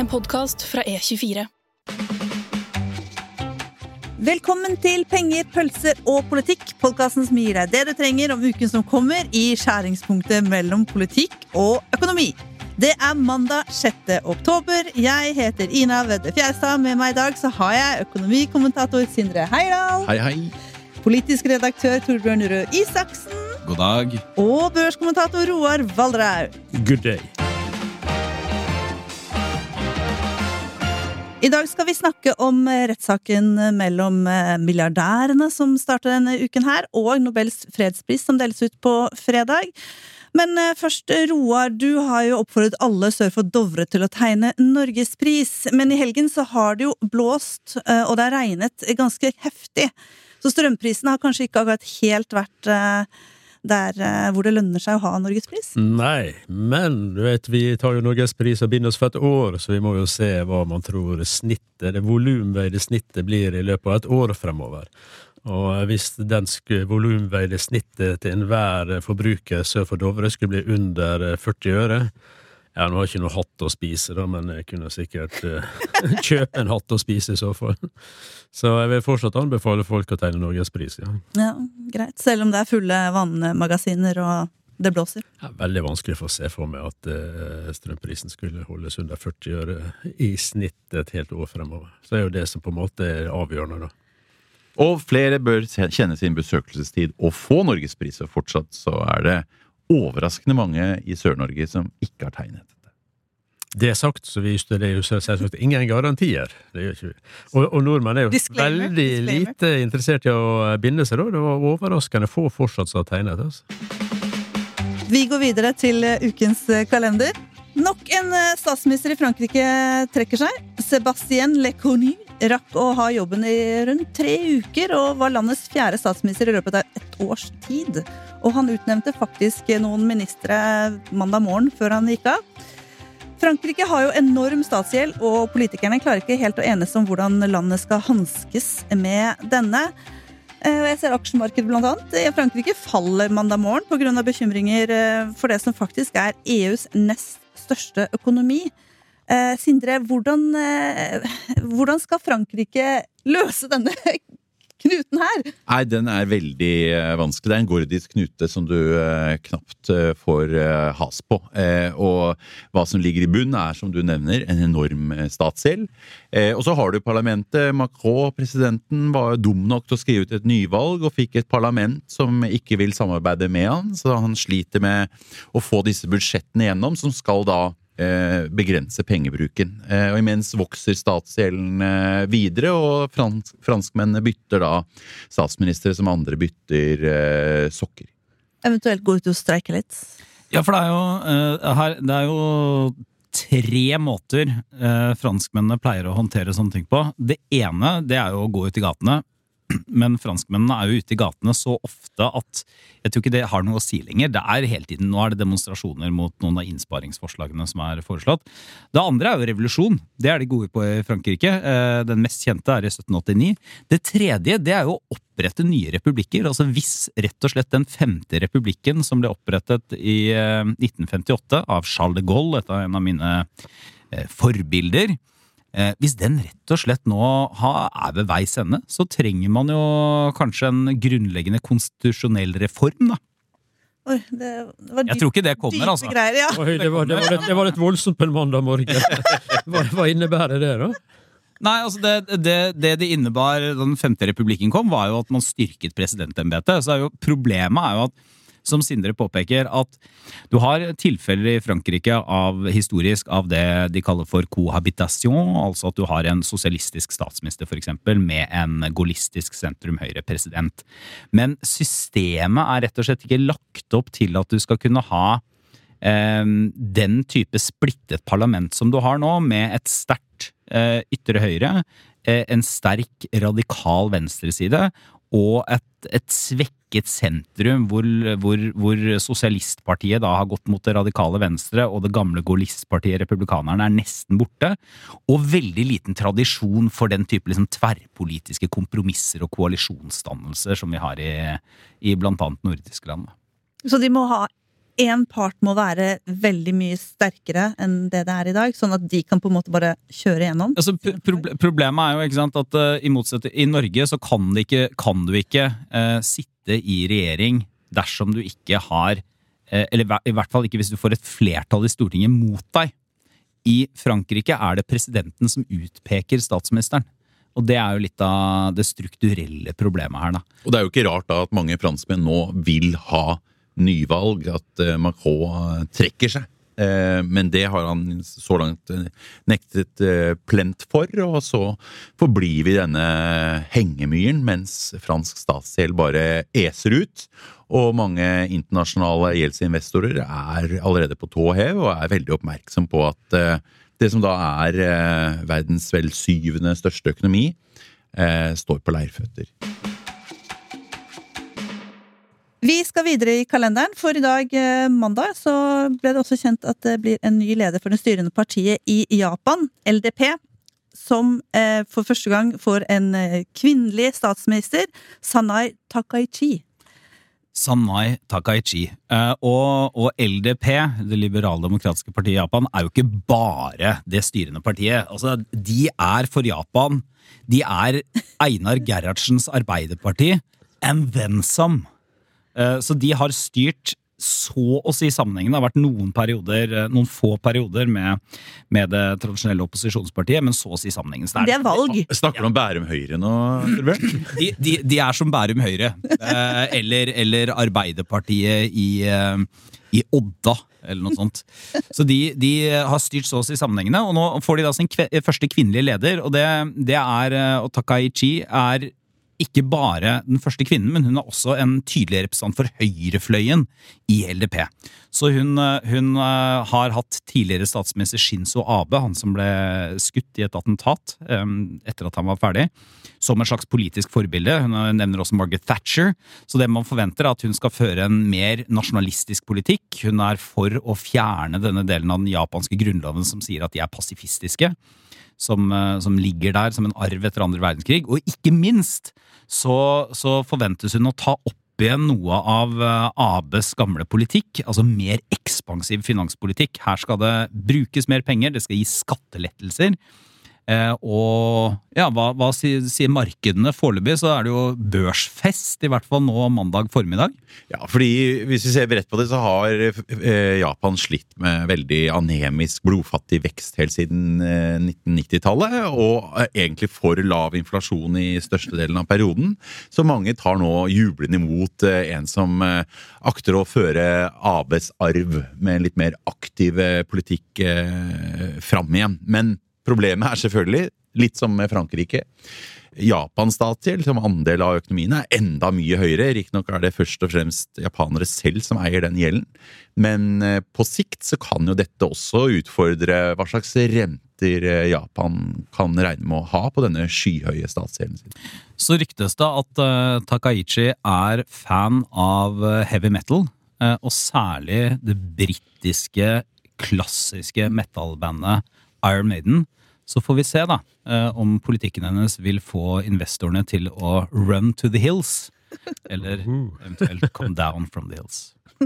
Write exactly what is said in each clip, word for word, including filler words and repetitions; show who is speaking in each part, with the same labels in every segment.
Speaker 1: podcast fra E tjuefire.
Speaker 2: Velkommen til Penger, pølser og politikk, podcasten som gir deg det du trenger om uken som kommer i skjæringspunktet mellom politikk og økonomi. Det er mandag sjette oktober. Jeg heter Ina Vedde Fjærstad. Med meg i dag så har jeg økonomikommentator Sindre Heierdal.
Speaker 3: Hei, hei.
Speaker 2: Politisk redaktør Torbjørn Røe Isaksen.
Speaker 3: God dag.
Speaker 2: Og børskommentator Roar Valdraud.
Speaker 4: Good day.
Speaker 2: I dag skal vi snakke om rettssaken mellom milliardærene som starter denne uken her, og Nobels fredspris som deles ut på fredag. Men først, Roar, du har jo oppfordret alle sør for Dovre til å tegne Norgespris, men i helgen så har det jo blåst, og det har regnet ganske heftig. Så strømprisene har kanskje ikke akkurat helt vært der hvor det lønner seg å ha Norgespris?
Speaker 4: Nei, men du vet, vi tar jo Norgespris og binder oss for et år, så vi må jo se hva man tror snittet, det volumveide snittet blir i løpet av et år fremover. Og hvis den volumveide snittet til enhver forbruker sør for Dovre skulle bli under førti øre, ja, nå har jeg ikke noe hatt å spise da, men jeg kunne sikkert uh, kjøpe en hatt å spise i så fall. Så jeg vil fortsatt anbefale folk å tegne Norgespris, ja.
Speaker 2: Ja, greit. Selv om det er fulle vannmagasiner og det blåser.
Speaker 4: Ja, veldig vanskelig for å se for meg at uh, strømprisen skulle holdes under førti øre i snitt et helt år fremover. Så det er jo det som på en måte er avgjørende da.
Speaker 3: Og flere bør kjenne sin besøkelsestid og få Norgespris, og fortsatt så er det overraskende mange i Sør-Norge som ikke har tegnet dette.
Speaker 4: Det er sagt, så vi det er jo selvsagt ingen garantier. Det gjør ikke vi. Og, og nordmenn er jo disclaimer, veldig disclaimer. Lite interessert i å binde seg da. Det var overraskende få fortsatt som har tegnet. Altså.
Speaker 2: Vi går videre til ukens kalender. Nok en statsminister i Frankrike trekker seg. Sébastien Lecornu rakk å ha jobben i rundt tre uker og var landets fjerde statsminister i løpet av et års tid. Og han utnevnte faktisk noen ministre mandag morgen før han gikk av. Frankrike har jo enorm statsgjeld, og politikerne klarer ikke helt å enes om hvordan landet skal hanskes med denne. Jeg ser aksjemarkedet blant annet. I Frankrike faller mandag morgen på grunn av bekymringer for det som faktisk er E U's nest største økonomi. Eh, Sindre, hvordan, eh, hvordan skal Frankrike løse denne knuten her?
Speaker 3: Nei, den er veldig eh, vanskelig. Det er en gordisk knute som du eh, knapt eh, får eh, has på. Eh, og hva som ligger i bunn er, som du nevner, en enorm eh, statsgjeld. Eh, og så har du parlamentet. Macron, presidenten, var dum nok til å skrive ut et nyvalg og fikk et parlament som ikke vil samarbeide med han, så han sliter med å få disse budsjettene gjennom, som skal da begrense pengebruken. Og imens vokser statsgjelden videre, og fransk, franskmennene bytter da statsministre som andre bytter eh, sokker.
Speaker 2: Eventuelt gå ut og streike litt.
Speaker 5: Ja, for det er jo, uh, her, det er jo tre måter uh, franskmennene pleier å håndtere sånne ting på. Det ene, det er jo å gå ut i gatene, men franskmennene er jo ute i gatene så ofte at jeg tror ikke det har noe å si lenger. Det er hele tiden, nå er det demonstrasjoner mot noen av innsparingsforslagene som er foreslått. Det andre er jo revolusjon. Det er de gode på i Frankrike. Den mest kjente er i sytten åttini. Det tredje, det er jo å opprette nye republikker. Altså hvis rett og slett den femte republikken som ble opprettet i nitten femtiåtte av Charles de Gaulle, et av en av mine forbilder, Eh, hvis den rett og slett nå har, er ved veis ende, så trenger man jo kanskje en grunnleggende konstitusjonell reform, da.
Speaker 2: Oi, det var dyp,
Speaker 5: jeg tror ikke det kommer, altså.
Speaker 2: Greier, ja.
Speaker 4: Oi, det, var, det, var litt, det var litt voldsomt på en mandag morgen. Hva, hva innebærer det da?
Speaker 5: Nei, altså det, det, det det innebar da den femte republikken kom, var jo at man styrket presidentembetet. Så er jo, problemet er jo at, som Sindre påpeker, at du har tilfeller i Frankrike av historisk av det de kaller for cohabitation, altså at du har en sosialistisk statsminister for eksempel, med en gaullistisk sentrum-høyre president. Men systemet er rett og slett ikke lagt opp til at du skal kunne ha eh, den type splittet parlament som du har nå, med et sterkt eh, ytre høyre, eh, en sterk radikal venstreside, og et, et svekket sentrum hvor, hvor, hvor sosialistpartiet da har gått mot det radikale venstre, og det gamle gaullistpartiet, republikanerne, er nesten borte, og veldig liten tradisjon for den type liksom, tverrpolitiske kompromisser og koalisjonsdannelser som vi har i, i blant annet nordiske land.
Speaker 2: Så de må ha en part må være veldig mye sterkere enn det det er i dag, sånn at de kan på en måte bare kjøre gjennom.
Speaker 5: Altså, pro problemet er jo ikke sant, at uh, i motsetning i Norge så kan, det ikke, kan du ikke uh, sitte i regjering dersom du ikke har, uh, eller i hvert fall ikke hvis du får et flertall i Stortinget mot deg. I Frankrike er det presidenten som utpeker statsministeren. Og det er jo litt av det strukturelle problemet her da.
Speaker 3: Og det er jo ikke rart da at mange franskmenn nå vil ha nyvalg, at uh, Macron trekker seg. Uh, men det har han så langt uh, nektet uh, plent for, og så forblir vi denne hengemyren, mens fransk statsgjeld bare eser ut. Og mange internasjonale gjeldsinvestorer er allerede på tå hev, og er veldig oppmerksom på at uh, det som da er eh, verdens vel syvende største økonomi, eh, står på leirføtter.
Speaker 2: Vi skal videre i kalenderen, for i dag, eh, mandag, så ble det også kjent at det blir en ny leder for det styrende partiet i Japan, L D P, som eh, for første gang får en eh, kvinnelig statsminister, Sanai Takaichi.
Speaker 5: Sanai Takaichi. Uh, og, og L D P, det liberaldemokratiske partiet i Japan, er jo ikke bare det styrende partiet. Altså, de er for Japan, de er Einar Gerhardsens Arbeiderparti, and then some. Uh, så de har styrt så å si sammenhengen. Det har vært noen perioder, noen få perioder med, med det tradisjonelle opposisjonspartiet, men så å si sammenhengen.
Speaker 2: Det er valg.
Speaker 3: Snakker du om Bærum Høyre nå, Torbjørn?
Speaker 5: De, de, de er som Bærum Høyre, eh, eller, eller Arbeiderpartiet i, eh, i Odda, eller noe sånt. Så de, de har styrt så å si sammenhengene, og nå får de da sin kve, første kvinnelige leder, og det, det er, og Takaichi er ikke bare den første kvinnen, men hun er også en tydelig representant for høyrefløyen i L D P. Så hun, hun har hatt tidligere statsminister Shinzo Abe, han som ble skutt i et attentat um, etter at han var ferdig, som en slags politisk forbilde. Hun nevner også Margaret Thatcher, så det man forventer er at hun skal føre en mer nasjonalistisk politikk. Hun er for å fjerne denne delen av den japanske grunnloven som sier at de er pasifistiske. Som, som ligger der som en arv etter andre verdenskrig, og ikke minst så, så forventes hun å ta opp igjen noe av Abes gamle politikk, altså mer ekspansiv finanspolitikk. Her skal det brukes mer penger, det skal gis skattelettelser, eh, og ja, hva, hva sier, sier markedene foreløpig, så er det jo børsfest, i hvert fall nå mandag formiddag.
Speaker 3: Ja, fordi hvis vi ser bredt på det, så har eh, Japan slitt med veldig anemisk, blodfattig vekst helt siden eh, nitten nittitallet, og eh, egentlig for lav inflasjon i største delen av perioden. Så mange tar nå jublende imot eh, en som eh, akter å føre Abes arv med en litt mer aktiv eh, politikk eh, fram igjen. Men problemet er selvfølgelig, litt som med Frankrike, Japans statsgjeld som andel av økonomien er enda mye høyere. Riktignok er det først og fremst japanere selv som eier den gjelden. Men på sikt så kan jo dette også utfordre hva slags renter Japan kan regne med å ha på denne skyhøye statsgjelden sin.
Speaker 5: Så ryktes det at uh, Takaichi er fan av uh, heavy metal, uh, og særlig det britiske klassiske metalbandet Iron Maiden. Så får vi se da, om politikken hennes vil få investorene til å run to the hills, eller eventuelt come down from the hills.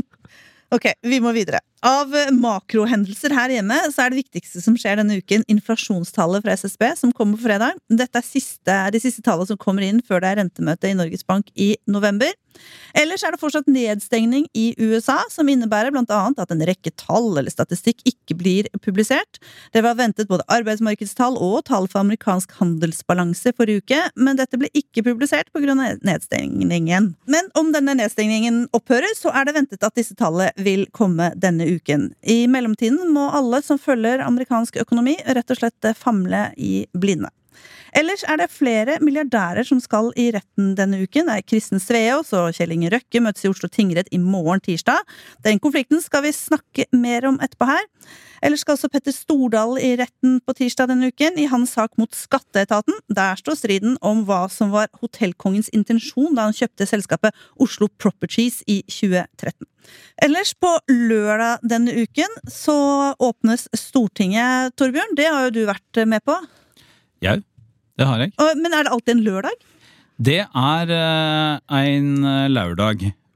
Speaker 2: Ok, vi må videre. Av makrohendelser her hjemme så er det viktigste som skjer denne uken inflasjonstallet fra S S B som kommer på fredag. Dette er siste, de siste tallene som kommer inn før det er rentemøte i Norges Bank i november. Ellers er det fortsatt nedstengning i U S A, som innebærer blant annet at en rekke tall eller statistikk ikke blir publisert. Det var ventet både arbeidsmarkedstall og tall for amerikansk handelsbalanse forrige uke, men dette ble ikke publisert på grunn av nedstengningen. Men om denne nedstengningen opphører, så er det ventet at disse tallene vil komme denne uken. I mellomtiden må alle som følger amerikansk økonomi rett og slett famle i blinde. Ellers er det flere milliardærer som skal i retten denne uken. Det er Kristen Sveaas og Kjell Inge Røkke møtes i Oslo tingrett i morgen tirsdag. Den konflikten skal vi snakke mer om etterpå her. Ellers skal også Petter Stordal i retten på tirsdag denne uken i hans sak mot skatteetaten. Der står striden om hva som var hotellkongens intensjon da han kjøpte selskapet Oslo Properties i tjue tretten. Ellers på lørdag denne uken så åpnes Stortinget, Torbjørn. Det har jo du vært med på.
Speaker 5: Ja, det har jeg.
Speaker 2: Men er det alltid en lørdag?
Speaker 5: Det er uh, en lørdag,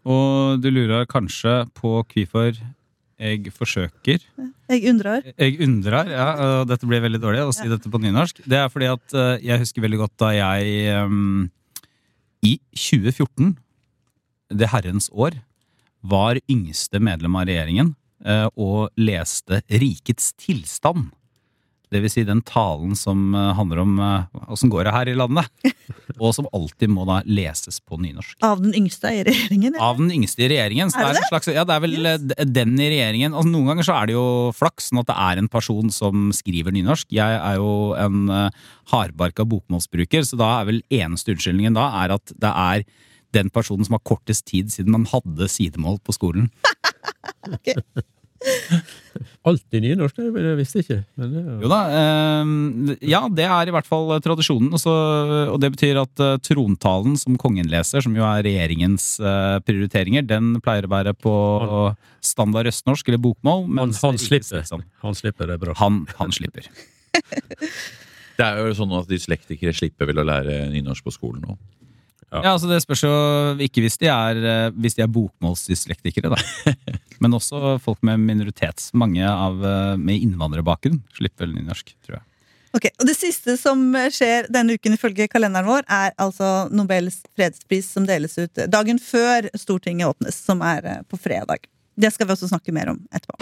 Speaker 5: og du lurer kanskje på hvorfor jeg forsøker.
Speaker 2: Jeg undrer.
Speaker 5: Jeg undrer, ja, og dette blir veldig dårlig å si dette på nynorsk. Det er fordi at eh, jeg husker veldig godt da jeg um, i tjue fjorten, det herrens år, var yngste medlem av regjeringen eh, og leste Rikets tilstand. Det vil si den talen som uh, handler om uh, hvordan går det her i landet, og som alltid må da leses på nynorsk.
Speaker 2: Av den yngste i regjeringen? Eller?
Speaker 5: Av den yngste i regjeringen. Så
Speaker 2: Er det
Speaker 5: det er en slags, ja, det er vel yes. den i regjeringen. Altså, noen ganger så er det jo flaks, sånn at det er en person som skriver nynorsk. Jeg er jo en uh, hardbarka bokmålsbruker, så da er vel eneste unnskyldningen da er at det er den personen som har kortest tid siden man hadde sidemål på skolen.
Speaker 2: Ok.
Speaker 4: Alltid nynorsk, det jeg visste ikke. Men det er jo...
Speaker 5: Jo da, eh, ja, det er i hvert fall tradisjonen, og, så, og det betyr at uh, trontalen som kongen leser, som jo er regjeringens uh, prioriteringer, den pleier å være på standard østnorsk eller bokmål.
Speaker 4: Han, han slipper, han slipper det bra.
Speaker 5: Han, han slipper.
Speaker 3: Det er jo sånn at dyslektikere slipper vel å lære nynorsk på skolen nå.
Speaker 5: Ja, ja altså det spørs jo ikke hvis de er, hvis de er bokmålsdyslektikere da. Men også folk med minoritets, mange av, med innvandrerbakgrunn slipper vel nynorsk, tror jeg.
Speaker 2: Ok, og det siste som skjer denne uken ifølge kalenderen vår er altså Nobels fredspris som deles ut dagen før Stortinget åpnes, som er på fredag. Det skal vi også snakke mer om etterpå.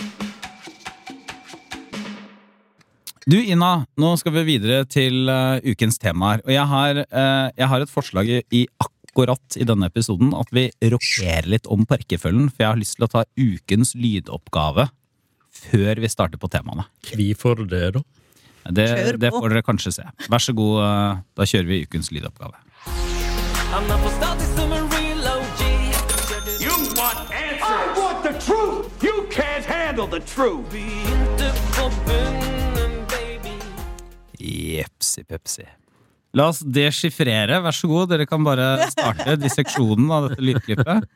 Speaker 5: Du, Ina, nå skal vi videre til uh, ukens temaer. Og jeg har, uh, jeg har et forslag i, i akkurat i denne episoden at vi rokerer litt om på rekkefølgen, for jeg har lyst til å ta ukens lydoppgave før vi starter på temaene.
Speaker 4: Hvorfor det da?
Speaker 5: Det, det får dere kanskje se. Vær så god, uh, da kjører vi ukens lydoppgave.
Speaker 1: I'm not for status, I'm a real O G.
Speaker 6: You want answers? I want the truth! You can't handle the truth!
Speaker 1: Vi inte forbunden, baby.
Speaker 5: Jepsi pepsi. La oss dechiffrere, vær så god. Dere kan bare starte disseksjonen av dette lydklippet.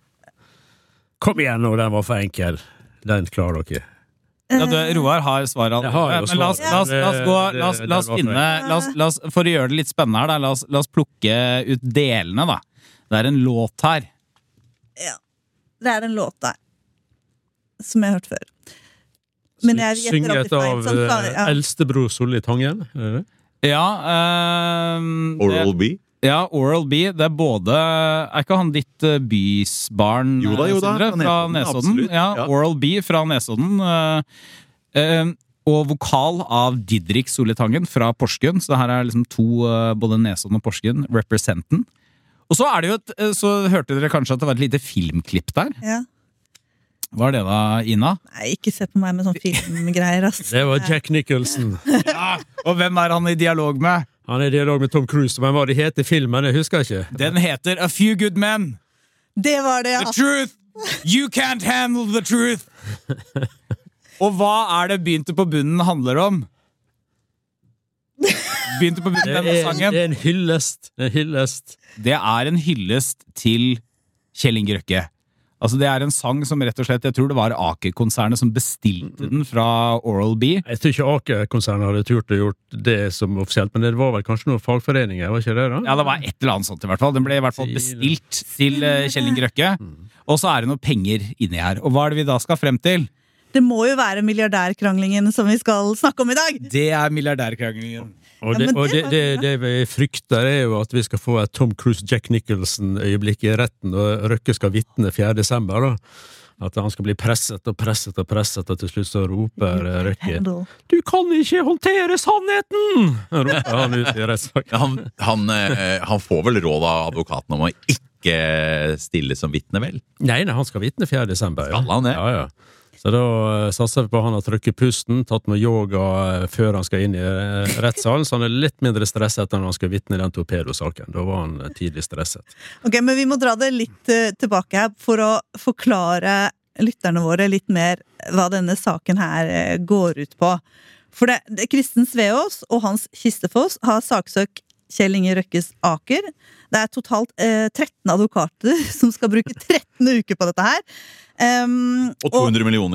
Speaker 4: Kom igjen nå, den var for enkel. Den klarer dere.
Speaker 5: Ja, du, Roar har svaret.
Speaker 4: Jeg har jo
Speaker 5: Men la oss, la oss, la oss gå, la oss, la oss finne la oss, la oss, for å gjøre det litt spennende her da, la oss, la oss plukke ut delene da. Det er en låt her.
Speaker 2: Ja, det er en låt der som jeg har hørt før. Men jeg gjetter
Speaker 4: Synget
Speaker 2: alltid feil,
Speaker 4: av
Speaker 2: sånn,
Speaker 4: uh,
Speaker 2: ja.
Speaker 4: eldstebror Solli Tangen, er det det?
Speaker 5: Ja, ehm,
Speaker 3: Oral B?
Speaker 5: ja, Oral B, det er både, er ikke han ditt uh, bysbarn,
Speaker 3: Jo da, jo da,
Speaker 5: Sindre,
Speaker 3: fra
Speaker 5: fra
Speaker 3: Nesodden,
Speaker 5: Nesodden?
Speaker 3: absolutt,
Speaker 5: Ja,
Speaker 3: ja.
Speaker 5: Oral B fra Nesodden. Uh, uh, og vokal av Didrik Solli Tangen fra Porsgrunn, så her er liksom to, uh, både Nesodden og Porsgrunn, representen. Og så er det jo et, uh, så hørte dere kanskje at det var et lite filmklipp der.
Speaker 2: Ja.
Speaker 5: Hva er det da, Ina?
Speaker 2: Nei, ikke se på meg med sånn filmgreier, ass.
Speaker 4: Det var Jack Nicholson.
Speaker 5: Ja, og hvem er han i dialog med?
Speaker 4: Han er i dialog med Tom Cruise, men hva det heter filmen, jeg husker ikke.
Speaker 5: Den heter A Few Good Men.
Speaker 2: Det var det, ja.
Speaker 5: The truth! You can't handle the truth! Og hva er det Begynte på bunnen handler om? Begynte på bunnen
Speaker 4: Det
Speaker 5: denne
Speaker 4: er,
Speaker 5: sangen.
Speaker 4: det er en hyllest. En hyllest.
Speaker 5: Det er en hyllest til Kjell Inge Røkke. Altså det er en sang som rett og slett, jeg tror det var Aker-konsernet som bestilte den fra Oral B.
Speaker 4: Jeg tror ikke Aker-konsernet hadde turt å gjort det som offisielt, men det var vel kanskje noen fagforeninger, var ikke det da?
Speaker 5: Ja, det var et eller annet sånt i hvert fall. Den ble i hvert fall bestilt til eh, Kjell Inge Røkke. Og så er det noen penger inni her. Og hva er det vi da skal frem til?
Speaker 2: Det må jo være milliardærkranglingen som vi skal snakke om i dag.
Speaker 5: Det er milliardærkranglingen.
Speaker 4: Og,
Speaker 2: Ja,
Speaker 4: det,
Speaker 2: men
Speaker 4: og det,
Speaker 2: det
Speaker 4: det,
Speaker 2: var
Speaker 4: det vi frykter er jo at vi skal få et Tom Cruise Jack Nicholson-øyeblikk i retten, og Røkke skal vitne fjerde desember da. At han skal bli presset og presset og presset, og til slutt så roper Røkke «Du kan ikke håndtere sannheten!» roper han ut i rettssaken.
Speaker 3: Ja, han, han, eh, han får vel råd av advokaten om å ikke stille som vitne, vel?
Speaker 4: Nei, nei, han skal vitne fjerde desember. Ja.
Speaker 3: Skal han det?
Speaker 4: Ja, ja. Så da uh, satser vi på han har trykket pusten, tatt med yoga uh, før han skal inn i uh, rettssalen, så han er litt mindre stresset enn han skal vitne i den torpedosaken. Da var han uh, tidlig stresset.
Speaker 2: Ok, men vi må dra det litt uh, tilbake her for å forklare lytterne våre litt mer hva denne saken her uh, går ut på. For det, det Kristen Sveås og Hans Kistefoss har saksøkt Kjell Inge Røkkes Aker. Det er totalt eh, tretten advokater som skal bruke tretten uker på dette her. Um,
Speaker 3: Og to hundre millioner kroner.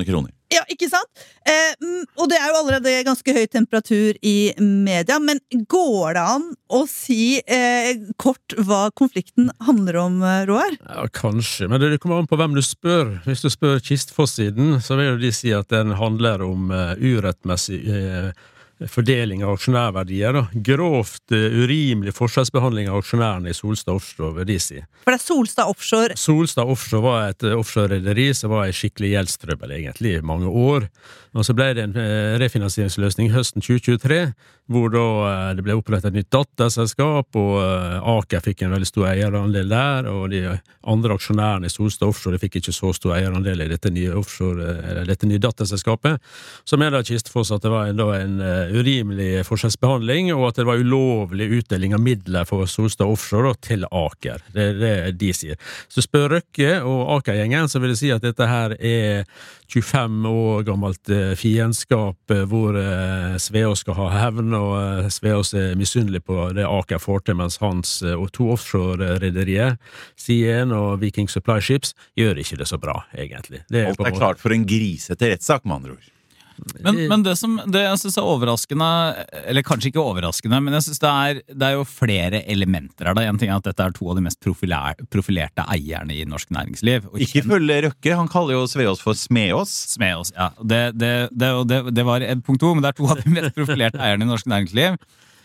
Speaker 2: Ja, ikke sant? Eh, mm, og det er jo allerede ganske høy temperatur i media, men går det an å si eh, kort hva konflikten handler om, eh, Roar?
Speaker 4: Ja, kanskje, men det kommer an på hvem du spør. Hvis du spør Kistfoss-siden, så vil jo de si at den handler om uh, urettmessig uh, fordeling av aksjonærverdier, da. Grovt uh, urimelig forskjellsbehandling av aksjonærene i Solstad Offshore, vil de si.
Speaker 2: For det er Solstad Offshore.
Speaker 4: Solstad Offshore var et uh, offshore-rederi som var i skikkelig gjeldstrøbbel egentlig i mange år. Og så ble det en uh, refinansieringsløsning høsten tjue tjuetre, hvor da uh, det ble opprettet et nytt datterselskap, og uh, Aker fikk en veldig stor eierandel der, og de andre aksjonærene i Solstad Offshore de fikk ikke så stor eierandel i dette nye offshore, eller dette nye datterselskapet. Så mener Kistfoss at det var en, da, en uh, urimelig forskjellsbehandling, og at det var ulovlig utdeling av midler for Solstad Offshore da, til Aker. Det er det de sier. Så spør Røkke og Aker-gjengen, så vil jeg si at dette her er tjuefem år gammelt eh, fiendskap, eh, hvor eh, Sveås skal ha hevn, og eh, Sveås er misunnelig på det Aker får til, mens hans eh, og to offshore-rederier, Sien og Viking Supply Ships, gjør ikke det så bra, egentlig. Det er
Speaker 3: Alt er klart for en grisete rettssak, med andre ord.
Speaker 5: Men, men det som det jeg synes er overraskende, eller kanskje ikke overraskende, men jeg synes det er, det er jo flere elementer her da. En ting er at dette er to av de mest profilerte, profilerte eierne i norsk næringsliv. Og
Speaker 3: Ikke følge Røkke, han kaller jo Sveås for Smeås.
Speaker 5: Smeås, ja. Det, det, det, det, det var punkt to, men det er to av de mest profilerte eierne i norsk næringsliv,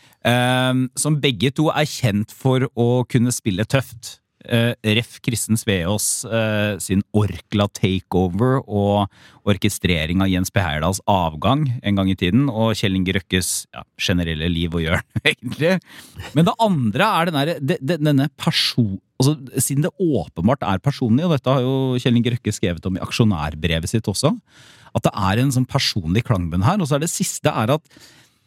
Speaker 5: um, som begge to er kjent for å kunne spille tøft. Uh, Ref Kristen Sveås uh, sin Orkla takeover og orkestrering av Jens P. Heyerdahls avgang en gang i tiden, og Kjell Inge Røkkes ja, generelle liv og gjørn, egentlig. Men det andre er den der, de, de, denne person... Altså, siden det åpenbart er personlig, og dette har jo Kjell Inge Røkke skrevet om i aksjonærbrevet sitt også, at det er en sånn personlig klangbunn her, og så er det siste er at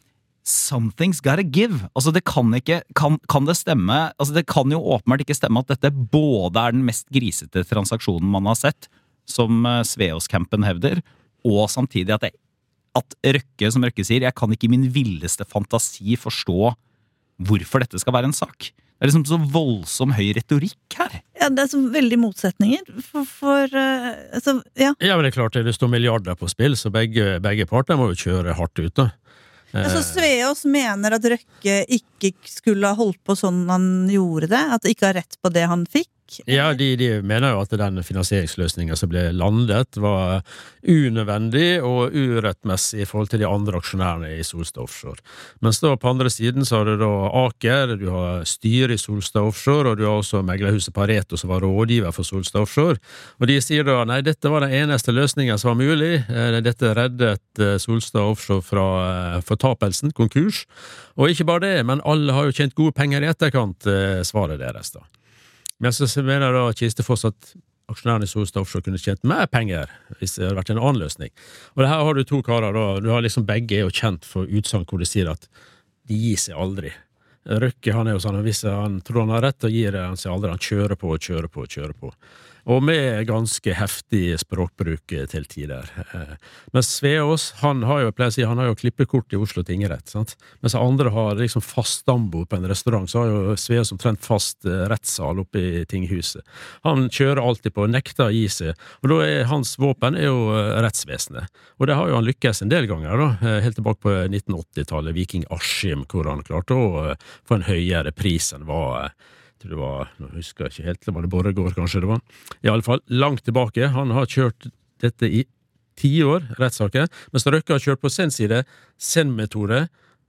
Speaker 5: something's gotta give. Altså det kan ikke, kan, kan det stemme, altså det kan jo åpenbart ikke stemme at dette både er den mest grisete transaksjonen man har sett, som Sveås-campen hevder, og samtidig at, det, at Røkke, som Røkke sier, jeg kan ikke i min villeste fantasi forstå hvorfor dette skal være en sak. Det er liksom så voldsom høy retorikk her.
Speaker 2: Ja, det er så veldig motsetninger for, for uh, altså, ja.
Speaker 4: Ja, men det er klart det står milliarder på spill, så begge, begge parter må jo kjøre hardt ut da.
Speaker 2: Altså, Sveås mener at Røkke ikke skulle ha holdt på sånn han gjorde det, at det ikke har rett på det han fikk.
Speaker 4: Ja, de, de mener jo at den finansieringsløsningen som ble landet var unødvendig og urettmessig i forhold til de andre aksjonærene i Solstad Offshore. Mens da på andre siden så har du da Aker, du har styret i Solstad Offshore, og du har også meglerhuset Pareto som var rådgiver for Solstad Offshore. Og de sier da, nei, dette var den eneste løsningen som var mulig. Dette reddet Solstad Offshore fra fortapelsen, konkurs. Og ikke bare det, men alle har jo tjent gode penger i etterkant, svaret deres da. Men så mener da Kistfoss at aksjonærene i Solstad Offshore kunne tjent mer penger hvis det hadde vært en annen løsning. Og her har du to karer da, du har liksom begge er jo kjent for utsagn hvor de sier at de gir seg aldri. Røkke, han er jo sånn, hvis han tror han har rett, og gir han seg aldri, han kjører på og kjører på og kjører på. Og med ganske heftig språkbruk til tider. Men Sveås, han har jo, pleier å si, han har jo klippekort i Oslo tingrett, sant? Mens andre har liksom fast stambord på en restaurant, så har jo Sveås omtrent fast rettssal oppe i tinghuset. Han kjører alltid på, nekter å gi seg, og da er hans våpen er jo rettsvesenet. Og det har jo han lykkes en del ganger da, helt tilbake på nitten åtti-tallet, Viking Askim, hvor han klarte å få en høyere pris enn hva det var, nå husker jeg ikke helt, det var det Borregaard kanskje det var. I alle fall, langt tilbake, han har kjørt dette i ti år, rettssaker, mens Røkke har kjørt på sin side, sin metode,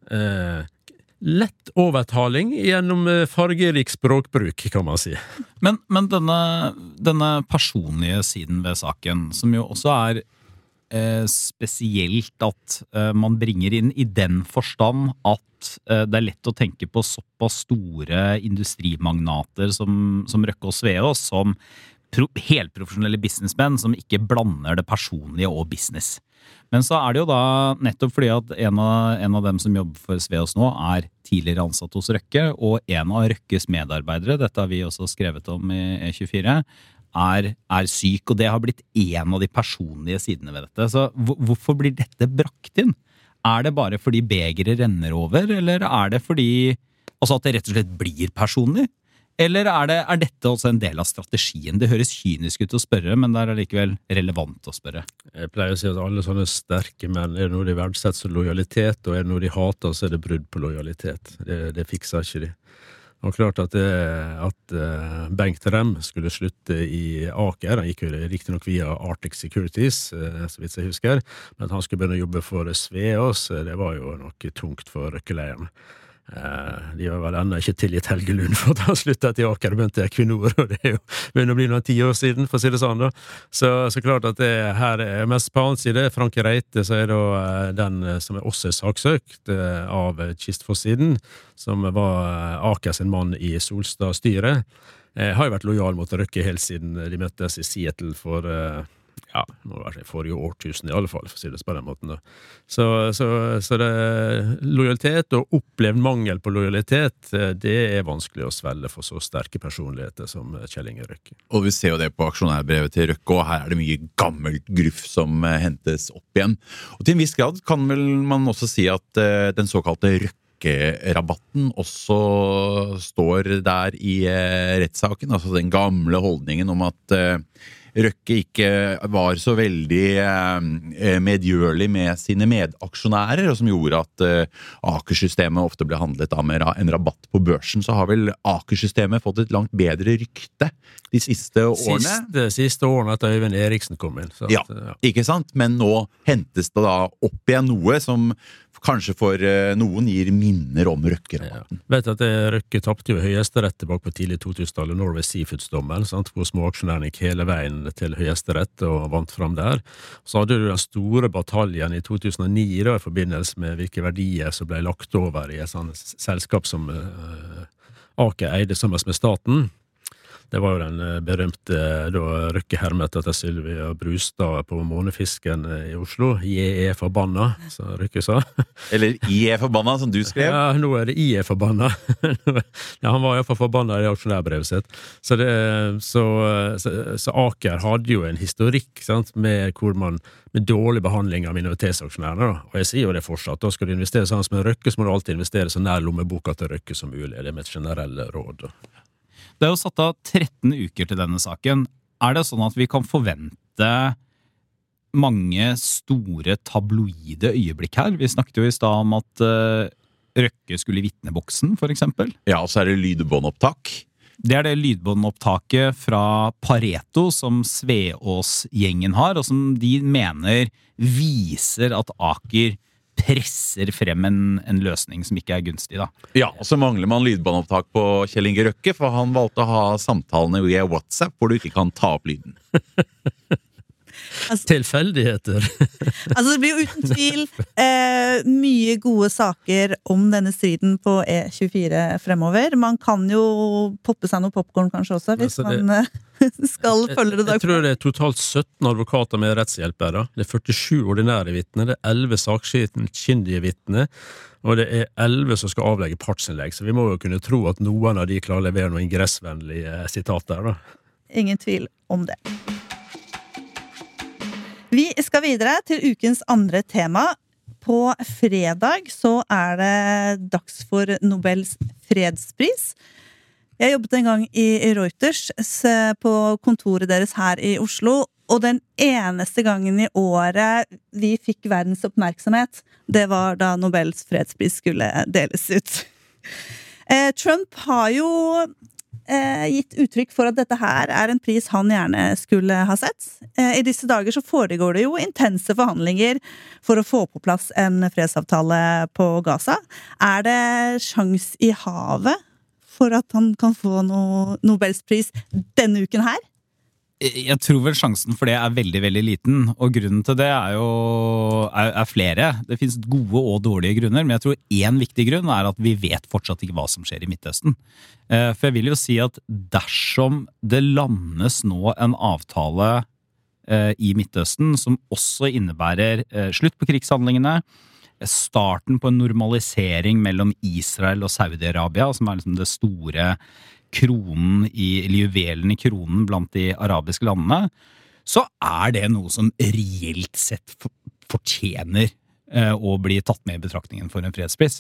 Speaker 4: eh, lett overtaling gjennom fargerik språkbruk, kan man si.
Speaker 5: Men, men denne, denne personlige siden ved saken, som jo også er eh, spesielt at eh, man bringer inn i den forstand at det er lett å tenke på såpass store industrimagnater som, som Røkke og Sveås, som pro, helprofesjonelle businessmenn som ikke blander det personlige og business. Men så er det jo da nettopp fordi at en av, en av dem som jobber for Sveås nå er tidligere ansatt hos Røkke, og en av Røkkes medarbeidere, dette har vi også skrevet om i E tjuefire, er, er syk, og det har blitt en av de personlige sidene ved dette. Så hvorfor blir dette brakt inn? Er det bare fordi begeret renner over, eller er det fordi altså at det rett og slett blir personlig? Eller er, det, er dette også en del av strategien? Det høres kynisk ut å spørre, men det er likevel relevant å spørre.
Speaker 4: Jeg pleier å si at alle sånne sterke menn, er det noe de verdsetter som lojalitet, og er det noe de hater, så er det brudd på lojalitet. Det, det fikser ikke de. Og klart at, det, at uh, Bengt Rem skulle slutte i Aker, han gikk jo riktig nok via Arctic Securities, uh, så vidt jeg husker, men at han skulle begynne å jobbe for Sveås, det var jo noe tungt for Røkkeleiren. Uh, de var vel enda ikke tilgitt Helge Lund for at han sluttet i Aker og begynte Equinor, og det er jo begynner å bli noen ti år siden, for å si det sånn da. Så, så klart at det her er mest på annen side, Frank Reite, så er det uh, den som er også saksøkt uh, av Kistfoss-siden, som var uh, Aker sin mann i Solstad-styret, uh, har jo vært lojal mot Røkke helt siden de møttes i Seattle for uh, ja, det må være forrige årtusen i alle fall, for å si det på den måten da. Så, så, så det, lojalitet og opplevd mangel på lojalitet, det er vanskelig å svelle for så sterke personligheter som Kjell Inge Røkke.
Speaker 3: Og vi ser jo det på aksjonærbrevet til Røkke, og her er det mye gammelt gruff som hentes opp igjen. Og til en viss grad kan vel man også si at uh, den såkalte Røkke-rabatten også står der i uh, rettssaken, altså den gamle holdningen om at uh, Røkke ikke var så veldig eh, medgjørlig med sine medaksjonærer, og som gjorde at eh, Aker-systemet ofte ble handlet av med en rabatt på børsen, så har vel Aker-systemet fått et langt bedre rykte de siste årene.
Speaker 4: Siste, siste årene etter Øyvind Eriksen kom inn. Så at,
Speaker 3: ja, ja, ikke sant? Men nå hentes det da opp igjen noe som kanskje for uh, noen gir minner om Røkke-rabatten.
Speaker 4: Ja. Vet at det, Røkke tappte jo Høyesterett tilbake på tidlig to-tusentallet, Norway Seafoods-dommen, sant? Hvor småaksjonærene gikk hele veien til Høyesterett og vant fram der. Så hadde du den store bataljen i to tusen og ni da, i forbindelse med hvilke verdier som ble lagt over i et sånt selskap som uh, Aker eide sammen med staten. Det var jo den berømte da Røkke-hermet etter Sylvia Brustad på Månefisken i Oslo. Jeg er forbanna, så Røkke sa.
Speaker 3: Eller jeg er forbanna, som du skrev.
Speaker 4: Ja, nå er det jeg er forbanna. Ja, han var i hvert fall forbanna i aksjonærbrevet sitt. Så, det, så, så, så Aker hadde jo en historikk, sant, med hvor man med dårlig behandling av minoritetsaksjonærene. Og jeg sier jo det fortsatt. Da skal du investere sammen med Røkke, så må du alltid investere så nær lommeboka til Røkke som mulig. Det er med et generelle råd.
Speaker 5: Det er jo satt av tretten uker til denne saken. Er det sånn at vi kan forvente mange store tabloide øyeblikk her? Vi snakket jo i sted om at uh, Røkke skulle i vitneboksen, for eksempel.
Speaker 3: Ja, og så er det lydbåndopptak.
Speaker 5: Det er det lydbåndopptaket fra Pareto som Sveås-gjengen har, og som de mener viser at Aker presser frem en, en løsning som ikke er gunstig da.
Speaker 3: Ja, og så mangler man lydbåndopptak på Kjell Inge Røkke, for han valgte å ha samtalene via WhatsApp, hvor du ikke kan ta opp lyden.
Speaker 4: Altså, tilfeldigheter.
Speaker 2: Altså det blir jo uten tvil eh, mye gode saker om denne striden på E tjuefire fremover. Man kan jo poppe seg noe popcorn kanskje også, hvis altså det, man eh, skal følge det.
Speaker 4: Jeg, jeg tror det er totalt sytten advokater med rettshjelpere. Det er førtisju ordinære vittne, det er elleve sakkyndige vittne, og det er elleve som skal avlegge partsinnlegg. Så vi må jo kunne tro at noen av de klarer å levere noen ingressvennlige sitater da.
Speaker 2: Ingen tvil om det. Vi skal videre til ukens andre tema. På fredag så er det dags for Nobels fredspris. Jeg jobbet en gang i Reuters på kontoret deres her i Oslo, og den eneste gangen i året vi fikk verdens oppmerksomhet, det var da Nobels fredspris skulle deles ut. Trump har jo Eh, gitt uttrykk for at dette her er en pris han gjerne skulle ha sett. Eh, I disse dager så foregår det jo intense forhandlinger for å få på plass en fredsavtale på Gaza. Er det sjans i havet for at han kan få noe Nobelspris denne uken her?
Speaker 5: Jeg tror vel sjansen for det er veldig, veldig liten, og grunnen til det er jo er, er flere. Det finnes gode og dårlige grunner, men jeg tror en viktig grunn er at vi vet fortsatt ikke hva som skjer i Midtøsten. For jeg vil jo si at dersom det landes nå en avtale i Midtøsten som også innebærer slutt på krigshandlingene, starten på en normalisering mellom Israel og Saudi-Arabia, som er liksom det store kronen i, eller juvelen i kronen blant de arabiske landene, så er det noe som reelt sett fortjener eh, å bli tatt med i betraktningen for en fredspris.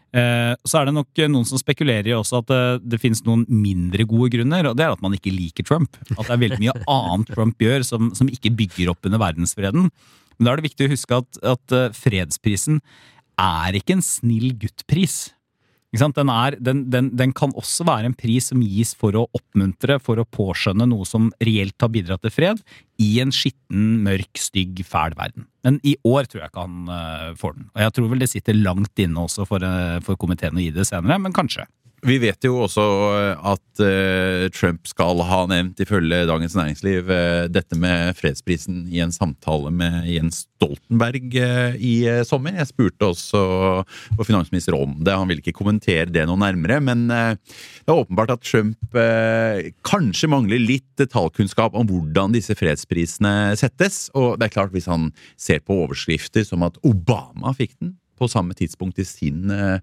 Speaker 5: Eh, så er det nok noen som spekulerer i også at det, det finnes noen mindre gode grunner, og det er at man ikke liker Trump. At det er veldig mye annet Trump gjør som, som ikke bygger opp under verdensfreden. Men da er det viktig å huske at, at fredsprisen er ikke en snill guttpris. Ikke sant? Den, er, den, den, den kan også være en pris som gis for å oppmuntre, for å påskjønne noe som reelt har bidratt til fred i en skitten, mørk, stygg, fæl verden. Men i år tror jeg ikke han uh, får den. Og jeg tror vel det sitter langt inne også for, uh, for komiteen å gi det senere, men kanskje.
Speaker 3: Vi vet jo også at uh, Trump skal ha nevnt, ifølge Dagens Næringsliv, uh, dette med fredsprisen i en samtale med Jens Stoltenberg uh, i uh, sommer. Jeg spurte også vår finansminister om det. Han ville ikke kommentere det noe nærmere, men uh, det er åpenbart at Trump uh, kanskje mangler litt detaljkunnskap om hvordan disse fredsprisene settes. Og det er klart, hvis han ser på overskrifter som at Obama fikk den på samme tidspunkt i sin uh,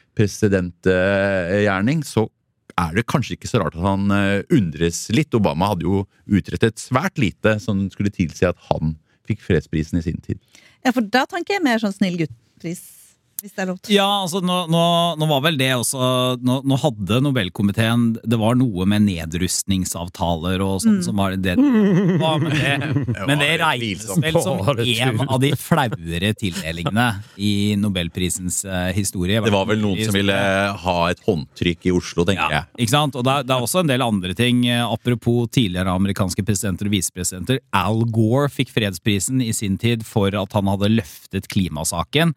Speaker 3: presidentgjerning, så er det kanskje ikke så rart at han undres litt. Obama hadde jo utrettet svært lite som skulle tilsi at han fikk fredsprisen i sin tid.
Speaker 2: Ja, for da tenker jeg mer sånn snill guttpris, hvis det er lov til.
Speaker 5: Ja, altså nå, nå, nå var vel det også nå, nå hadde Nobelkomiteen, det var noe med nedrustningsavtaler og sånn, mm. som var det, ja, men det men det regnes vel som en av de flauere tildelingene i Nobelprisens uh, historie.
Speaker 3: Det var vel noen som ville ha et håndtrykk i Oslo, tenker
Speaker 5: ja,
Speaker 3: jeg.
Speaker 5: Ikke sant? Og det er, det er også en del andre ting, apropos tidligere amerikanske presidenter og visepresidenter. Al Gore fikk fredsprisen i sin tid for at han hadde løftet klimasaken.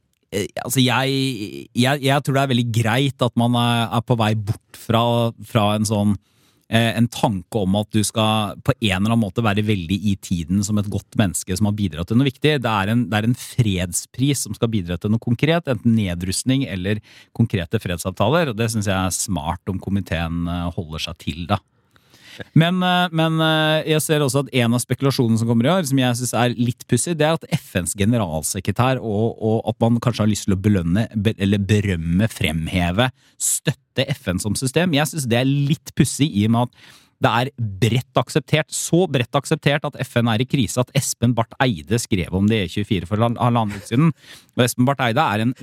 Speaker 5: Altså jeg, jeg, jeg tror det er veldig greit at man er, er på vei bort fra, fra en sånn eh, en tanke om at du skal på en eller annen måte være veldig i tiden som et godt menneske som har bidratt til noe viktig. Det er en, det er en fredspris som skal bidra til noe konkret, enten nedrustning eller konkrete fredsavtaler, og det synes jeg er smart om komiteen holder seg til da. Men, men jeg ser også at en av spekulasjonene som kommer i år, som jeg synes er litt pussig, det er at F N's generalsekretær og, og at man kanskje har lyst til å belønne, be, eller berømme, fremheve, støtte F N som system. Jeg synes det er litt pussig i og med at det er bredt akseptert, så bredt akseptert at F N er i krise at Espen Barth Eide skrev om det i E tjuefire for halvannen uke siden. Og Espen Barth Eide er en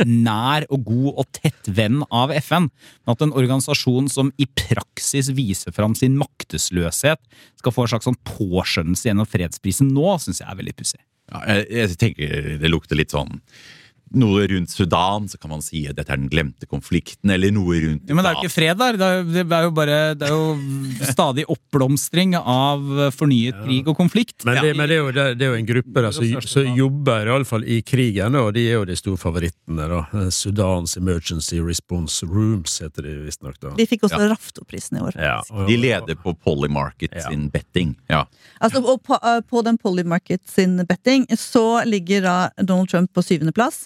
Speaker 5: nær og god og tett venn av F N. Men at en organisasjon som i praksis viser fram sin maktesløshet skal få en slags sånn påskjønnelse gjennom fredsprisen nå, synes jeg er veldig pussig.
Speaker 3: Ja, jeg, jeg tenker det lukter litt sånn noe rundt Sudan, så kan man si at dette er den glemte konflikten, eller noe rundt...
Speaker 5: Ja, men det er jo ikke fred der, det er, det er jo bare, det er jo stadig oppblomstring av fornyet ja. Krig og konflikt.
Speaker 4: Men det, ja. men det, er, jo, det er jo en gruppe da, som, som jobber i alle fall i krigen, og de er jo de store favorittene da. Sudans Emergency Response Rooms heter de visst nok da.
Speaker 2: De fikk også
Speaker 3: ja.
Speaker 2: Raftoprisen i år.
Speaker 3: Ja. De leder på Polymarket ja. sin betting. Ja.
Speaker 2: Altså, og på, på den Polymarket sin betting, så ligger da Donald Trump på syvende plass,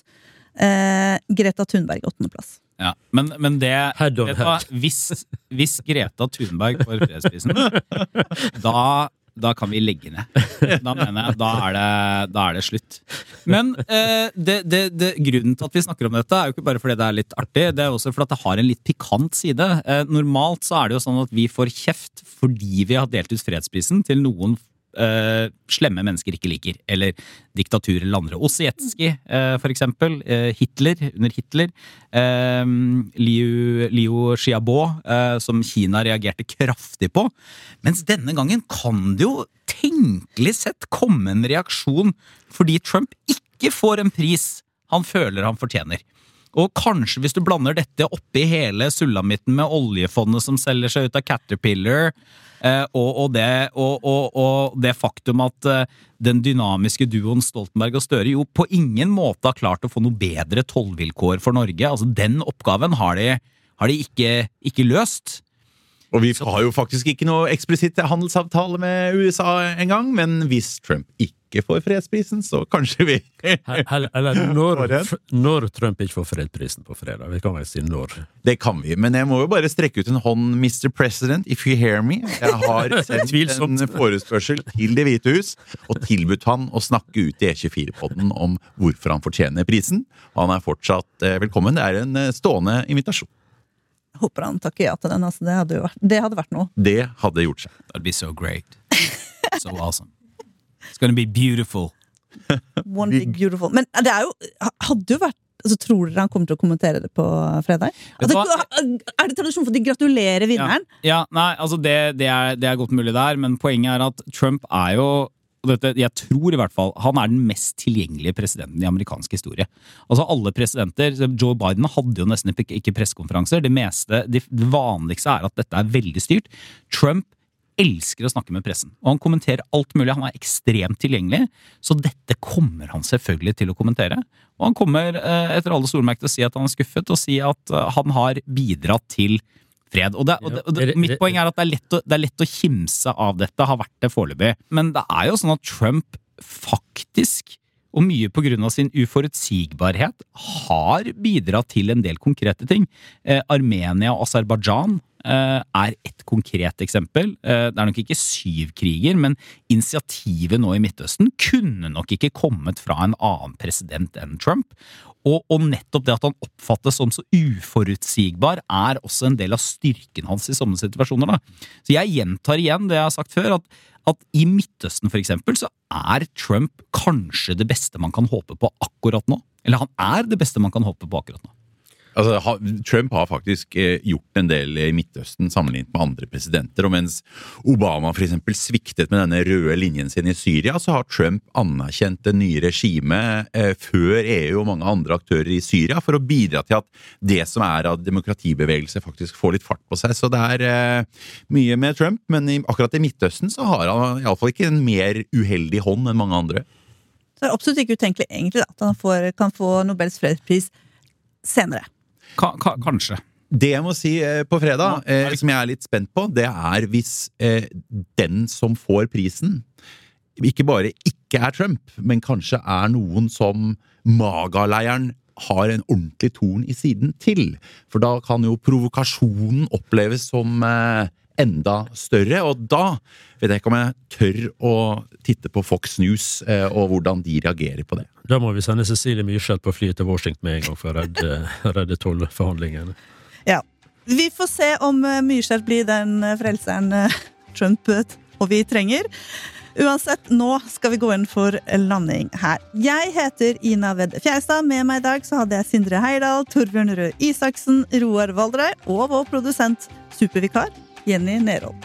Speaker 2: Eh, Greta Thunberg åttende plass.
Speaker 5: Ja, men, men det Greta, hvis, hvis Greta Thunberg får fredsprisen, da, da kan vi legge ned. Da mener jeg, da er det, da er det slutt. Men eh, det, det, det, grunnen til at vi snakker om dette er jo ikke bare fordi det er litt artig, det er også fordi det har en litt pikant side. Eh, normalt så er det jo sånn at vi får kjeft fordi vi har delt ut fredsprisen til noen Uh, slemme mennesker ikke liker, eller diktatur eller andre. Ossietzky, uh, for eksempel, uh, Hitler, under Hitler, uh, Liu, Liu Xiaobo, uh, som Kina reagerte kraftig på. Mens denne gangen kan det jo tenkelig sett komme en reaksjon fordi Trump ikke får en pris han føler han fortjener. Og kanskje hvis du blander dette oppi hele sulamitten med oljefondet som selger seg ut av Caterpillar, eh, og, og, det, og, og, og det faktum at eh, den dynamiske duoen Stoltenberg og Støre jo på ingen måte har klart å få noe bedre tollvilkår for Norge. Altså den oppgaven har de, har de ikke, ikke løst.
Speaker 3: Og vi har jo faktisk ikke noe eksplisitt handelsavtale med U S A engang, men hvis Trump ikke får fredsprisen, så kanskje vi...
Speaker 4: Eller, eller når, når Trump ikke får fredsprisen på fredag, vi kan vel si når.
Speaker 3: Det kan vi, men jeg må jo bare strekke ut en hånd, mister President, if you hear me. Jeg har sendt en forespørsel til Det hvite hus, og tilbudt han å snakke ut i E tjuefire-podden om hvorfor han fortjener prisen. Han er fortsatt velkommen, det er en stående invitasjon.
Speaker 2: Håper han takker ja til den, altså det hadde jo vært, det hadde vært noe.
Speaker 3: Det hadde gjort seg.
Speaker 5: That'd be so great. So awesome. It's gonna be beautiful.
Speaker 2: One big beautiful. Men det er jo, hadde jo vært, Altså, tror dere han kommer til å kommentere det på fredag?
Speaker 5: Vet du
Speaker 2: Altså, er det tradisjon for at de gratulerer vinneren?
Speaker 5: Ja, ja nei, altså det, det, er, det er godt mulig der, men poenget er at Trump er jo og dette, jeg tror i hvert fall, han er den mest tilgjengelige presidenten i amerikansk historie. Altså alle presidenter, Joe Biden hadde jo nesten ikke, ikke pressekonferanser, det meste, det, det vanligste er at dette er veldig styrt. Trump elsker å snakke med pressen, og han kommenterer alt mulig, han er ekstremt tilgjengelig, så dette kommer han selvfølgelig til å kommentere. Og han kommer eh, etter alle stormerk til å si at han er skuffet, og si at uh, han har bidratt til fred. Og, det, og, det, og det, mitt poeng er at det er, lett å, det er lett å kimse av dette, har vært det foreløpig. Men det er jo sånn at Trump faktisk, og mye på grunn av sin uforutsigbarhet, har bidratt til en del konkrete ting. Eh, Armenia og Aserbajdsjan eh, er et konkret eksempel. Eh, det er nok ikke syv kriger, men initiativet nå i Midtøsten kunne nok ikke kommet fra en annen president enn Trump. Og, og nettopp det at han oppfattes som så uforutsigbar er også en del av styrken hans i sånne situasjoner. Da. Så jeg gjentar igjen det jeg har sagt før, at, at i Midtøsten for eksempel, så er Trump kanskje det beste man kan håpe på akkurat nå. Eller han er det beste man kan håpe på akkurat nå.
Speaker 3: Altså, ha, Trump har faktisk eh, gjort en del i Midtøsten sammenlignet med andre presidenter, og mens Obama for eksempel sviktet med denne røde linjen sin i Syria, så har Trump anerkjent det nye regimet eh, før E U og mange andre aktører i Syria for å bidra til at det som er av demokratibevegelse faktisk får litt fart på seg. Så det er eh, mye med Trump, men i, akkurat i Midtøsten så har han i alle fall ikke en mer uheldig hånd enn mange andre.
Speaker 2: Så det er absolutt ikke utenkelig egentlig da, at han får, kan få Nobels fredspris senere.
Speaker 5: Ka, ka, kanskje.
Speaker 3: Det jeg må si eh, på fredag, eh, som jeg er litt spent på, det er hvis eh, den som får prisen ikke bare ikke er Trump, men kanskje er noen som MAGA-leiren har en ordentlig torn i siden til. For da kan jo provokasjonen oppleves som eh, enda større, og da vet jeg ikke om jeg tør å titte på Fox News eh, og hvordan de reagerer på det.
Speaker 4: Da må vi sende Cecilie Myrseth på flyet til Washington med en gang for å redde, redde tollforhandlingene.
Speaker 2: Ja, vi får se om Myrseth blir den frelseren Trump og vi trenger. Uansett, nå skal vi gå inn for landing her. Jeg heter Ina Vedde Fjærstad. Med meg i dag så hadde jeg Sindre Heirdal, Torbjørn Røe Isaksen, Roar Valdrei og vår produsent, supervikar, Jenny Nerhold.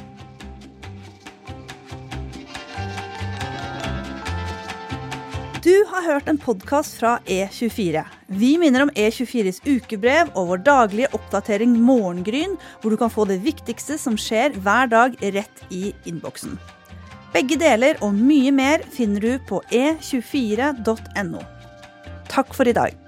Speaker 2: Du har hørt en podcast fra E tjuefire. Vi minner om E tjuefires ukebrev og vår daglige oppdatering Morgengryn, hvor du kan få det viktigste som skjer hver dag rett i innboksen. Begge deler og mye mer finner du på e tjuefire punktum no. Takk for i dag.